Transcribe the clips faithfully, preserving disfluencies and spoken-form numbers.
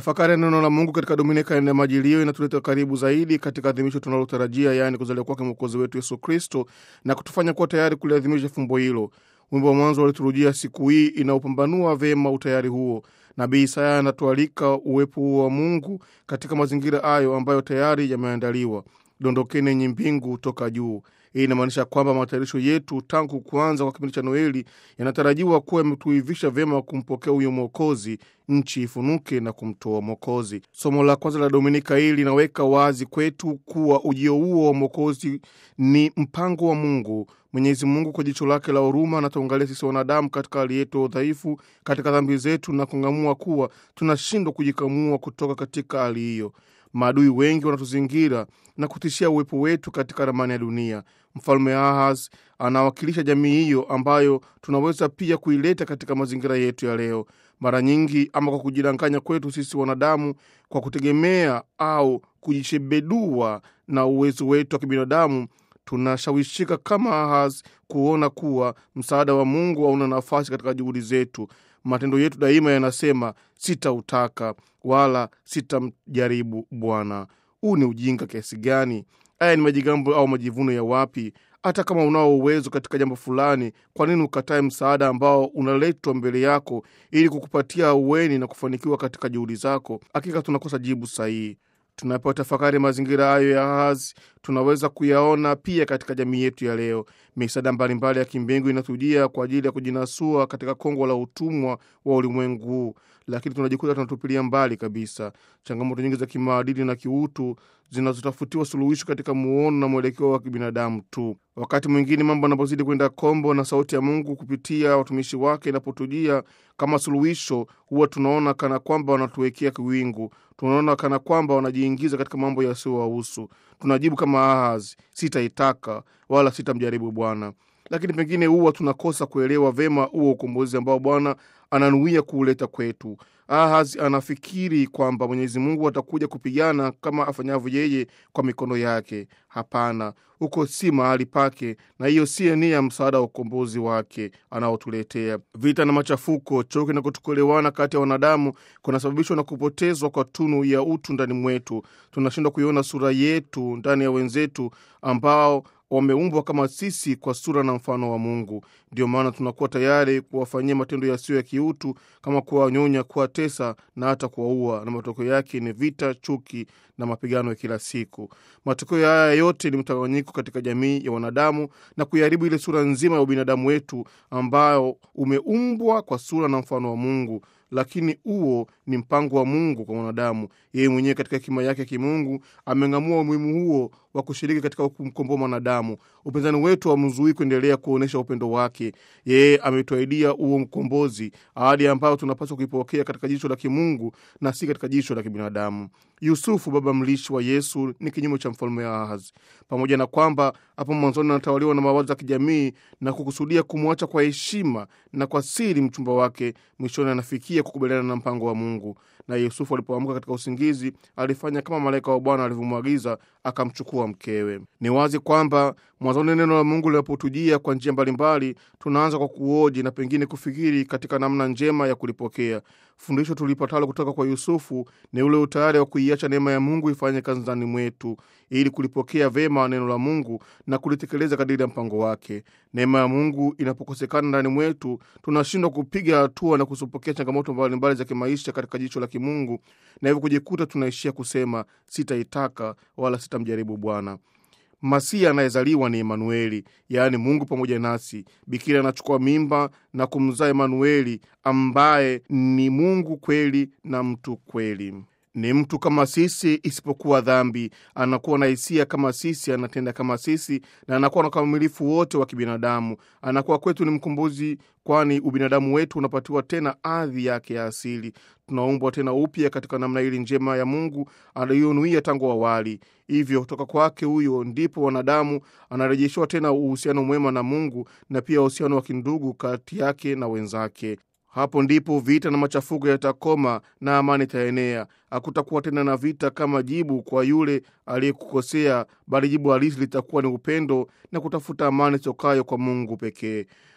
Tafakari neno la Mungu katika Dominika ya Majilio inatuleta karibu zaidi katika adhimisho tunalotarajia, yani kuzaliwa kwake Mwokozi wetu Yesu Kristo, na kutufanya kuwa tayari kuliadhimisha fumbo hilo. Wimbo wa mwanzo wa liturujia siku hii inaupambanua vema utayari huo. Nabii Isaya anatualika uwepo huo wa Mungu katika mazingira hayo ambayo tayari yameandaliwa. Dondokeni enyi mbingu toka juu. Hii inamaanisha kwamba matayarisho yetu tangu kuanza kwa kipindi cha Noeli yanatarajiwa kuwa yametuivisha vyema kumpokea huyo Mwokozi, nchi ifunuke na kumtoa Mwokozi. Somo la kwanza la Dominika hii linaweka wazi kwetu kuwa ujio huo wa Mwokozi ni mpango wa Mungu. Mwenyezi Mungu kwa jicho lake la huruma anatuangalia sisi wanadamu katika hali yetu ya udhaifu, katika dhambi zetu, na kung'amua kuwa tunashindwa kujikamua kutoka katika hali hiyo. Maadui wengi wanatuzingira na kutishia uwepo wetu katika ramani ya dunia. Mfalme Ahaz anawakilisha jamii hiyo ambayo tunaweza pia kuileta katika mazingira yetu ya leo. Mara nyingi, ama kwa kujidanganya kwetu sisi wanadamu, kwa kutegemea au kujishebedua na uwezo wetu wa kibinadamu, tunashawishika kama Ahaz kuona kuwa msaada wa Mungu hauna nafasi katika juhudi zetu. Matendo yetu daima yanasema sitautaka wala sitamjaribu Bwana. Huu ni ujinga kiasi gani? Haya ni majigambo au majivuno ya wapi? Hata kama unao uwezo katika jambo fulani, kwa nini ukatae msaada ambao unaletwa mbele yako ili kukupatia uweni na kufanikiwa katika juhudi zako? Hakika tunakosa jibu sahihi. Tunapotafakari mazingira hayo ya Ahaz, tunaweza kuyaona pia katika jamii yetu ya leo. Misaada mbalimbali ya kimbingu inatujia kwa ajili ya kujinasua katika kongo la utumwa wa ulimwengu huu, lakini tunajikuta tunatupilia mbali kabisa changamoto nyingi za kimaadili na kiutu zinazotafutiwa suluhisho katika muono na mwelekeo wa kibinadamu tu. Wakati mwingine mambo yanapozidi kwenda kombo na sauti ya Mungu kupitia watumishi wake inapotujia kama suluhisho, huwa tunaona kana kwamba wanatuwekea kiwingu. Tunaona kana kwamba wanajiingiza katika mambo yasiyowahusu. Tunajibu kama Ahaz, sitaitaka wala sitamjaribu Bwana. Lakini pengine huwa tunakosa kuelewa vema huo ukombozi ambao Bwana ananuia kuuleta kwetu. Ahaz anafikiri kwamba Mwenyezi Mungu atakuja kupigana kama afanyavyo yeye kwa mikono yake. Hapana, huko si mahali pake, na hiyo si nia ya msaada wa ukombozi wake anaotuletea. Vita na machafuko, choke na kutokuelewana kati ya wanadamu kunasababishwa na kupotezwa kwa tunu ya utu ndani mwetu. Tunashindwa kuiona sura yetu ndani ya wenzetu ambao wameumbwa kama sisi kwa sura na mfano wa Mungu. Ndio maana tunakuwa tayari kuwafanyia matendo yasiyo ya kiutu, kama kuwanyonya, kuwatesa na hata kuwaua, na matokeo yake ni vita, chuki na mapigano ya kila siku. Matokeo haya yote ni mtawanyiko katika jamii ya wanadamu na kuiharibu ile sura nzima ya ubinadamu wetu ambao umeumbwa kwa sura na mfano wa Mungu. Lakini huo ni mpango wa Mungu kwa wanadamu. Yeye mwenyewe katika hekima yake kimungu ameng'amua umuhimu huo wa kushiriki katika kumkomboa wanadamu. Upinzani wetu hamzuii kuendelea kuonesha upendo wake. Yeye ametuahidia huo mkombozi, ahadi ambayo tunapaswa kuipokea katika jicho la kimungu na si katika jicho la kibinadamu. Yusufu, baba mlishi wa Yesu, ni kinyume cha mfalme Ahaz. Pamoja na kwamba hapo mwanzoni anatawaliwa na mawazo ya kijamii na kukusudia kumwacha kwa heshima na kwa siri mchumba wake, mwishoni anafikia kukubaliana na mpango wa Mungu. Na Yusufu alipoamka katika usingizi, alifanya kama malaika wa Bwana alivyomwagiza, akamchukua mkewe. Ni wazi kwamba mwanzoni neno la Mungu linapotujia kwa njia mbalimbali, tunaanza kwa kuoji na pengine kufikiri katika namna njema ya kulipokea. Fundisho tulipatalo kutoka kwa Yusufu ni ule utayari wa kuiacha neema ya Mungu ifanye kazi ndani mwetu ili kulipokea vema neno la Mungu na kulitekeleza kadiri ya mpango wake. Neema ya Mungu inapokosekana ndani mwetu, tunashindwa kupiga hatua na kusupokea changamoto mbalimbali za kimaisha katika jicho la kimungu, na hivyo kujikuta tunaishia kusema sitaitaka wala sitamjaribu Bwana. Masia anayezaliwa ni Emanueli, yaani Mungu pamoja nasi. Bikira anachukua mimba na kumzaa Emanueli ambaye ni Mungu kweli na mtu kweli. Ni mtu kama sisi isipokuwa dhambi, anakuwa na hisia kama sisi, anatenda kama sisi, na anakuwa na ukamilifu wote wa kibinadamu. Anakuwa kwetu ni mkombozi, kwani ubinadamu wetu unapatiwa tena hadhi yake ya asili. Tunaumbwa tena upya katika namna ile njema ya Mungu aliyonuia tangu awali. Hivyo kutoka kwake huyo ndipo wanadamu anarejeshwa tena uhusiano mwema na Mungu, na pia uhusiano wa kindugu kati yake na wenzake. Hapo ndipo vita na machafuko yatakoma na amani itaenea. Hakutakuwa tena na vita kama jibu kwa yule aliyekukosea, bali jibu halisi litakuwa ni upendo na kutafuta amani tokayo kwa Mungu pekee.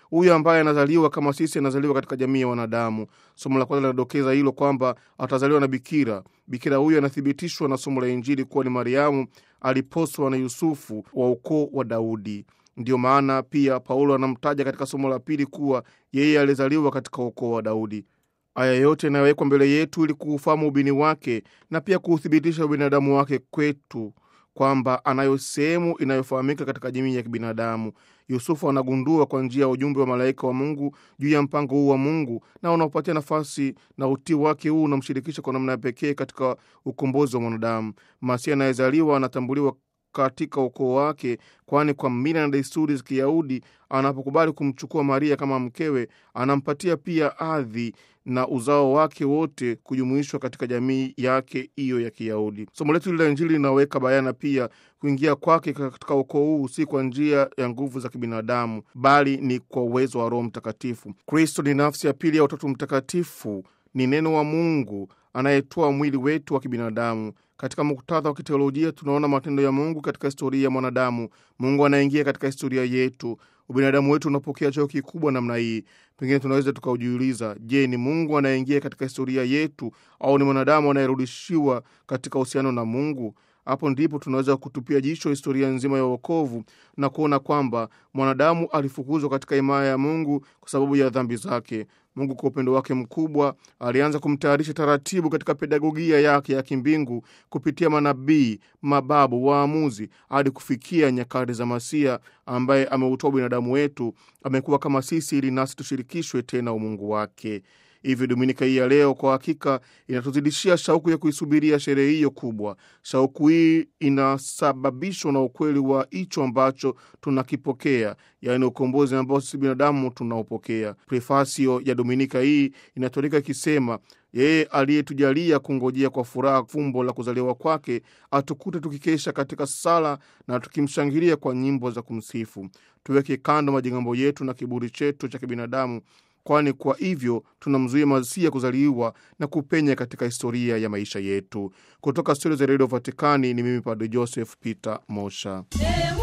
Huyu ambaye anazaliwa kama sisi anazaliwa katika jamii ya wanadamu. Somo la kwanza linadokeza hilo kwamba atazaliwa na bikira. Bikira huyu anathibitishwa na somo la Injili kuwa ni Mariamu, aliposwa na Yusufu wa ukoo wa Daudi. Ndio maana pia Paulo anamtaja katika somo la pili kuwa yeye alizaliwa katika ukoo wa Daudi. Aya yote inawekwa mbele yetu ili kuufahamu ubini wake na pia kuuthibitisha ubinadamu wake kwetu, kwamba anayo sehemu inayofahamika katika jamii ya kibinadamu. Yusufu anagundua kwa njia ya ujumbe wa malaika wa Mungu juu ya mpango huu wa Mungu, na unaopatia nafasi na utii wake huu unamshirikisha kwa namna ya pekee katika ukombozi wa mwanadamu. Masihi anayezaliwa anatambuliwa katika ukoo wake, kwani kwa mila na desturi za Kiyahudi anapokubali kumchukua Maria kama mkewe, anampatia pia hadhi na uzao wake wote kujumuishwa katika jamii yake hiyo ya Kiyahudi. Somo letu la Injili linaweka bayana pia kuingia kwake katika ukoo huu si kwa njia ya nguvu za kibinadamu, bali ni kwa uwezo wa Roho Mtakatifu. Kristo ni nafsi ya pili ya Utatu Mtakatifu, ni neno wa Mungu anayetoa mwili wetu wa kibinadamu. Katika muktadha wa kiteolojia tunaona matendo ya Mungu katika historia ya mwanadamu. Mungu anaingia katika historia yetu. Ubinadamu wetu unapokea cheo kikubwa namna hii. Pengine tunaweza tukaujiuliza, je, ni Mungu anaingia katika historia yetu au ni mwanadamu anayerudishiwa katika uhusiano na Mungu? Hapo ndipo tunaweza kutupia jicho historia nzima ya wokovu na kuona kwamba mwanadamu alifukuzwa katika himaya ya Mungu kwa sababu ya dhambi zake. Mungu kwa upendo wake mkubwa alianza kumtayarisha taratibu katika pedagogia yake ya kimbingu kupitia manabii, mababu, waamuzi hadi kufikia nyakati za Masia ambaye ameutoa binadamu wetu, amekuwa kama sisi ili nasi tushirikishwe tena umungu wake. Hivi Dominika hii ya leo kwa hakika inatuzidishia shauku ya kuisubiria sherehe hiyo kubwa. Shauku hii inasababishwa na ukweli wa hicho ambacho tunakipokea, yaani ukombozi ambao sisi binadamu tunaopokea. Prefasio ya Dominika hii inatolika ikisema, yeye aliyetujalia kungojea kwa furaha fumbo la kuzaliwa kwake, atukute tukikesha katika sala na tukimshangilia kwa nyimbo za kumsifu. Tuweke kando majigambo yetu na kiburi chetu cha kibinadamu, kwani kwa hivyo tunamzuia Masia kuzaliwa na kupenya katika historia ya maisha yetu. Kutoka studio za Radio Vatikani ni mimi Padre Joseph Peter Mosha.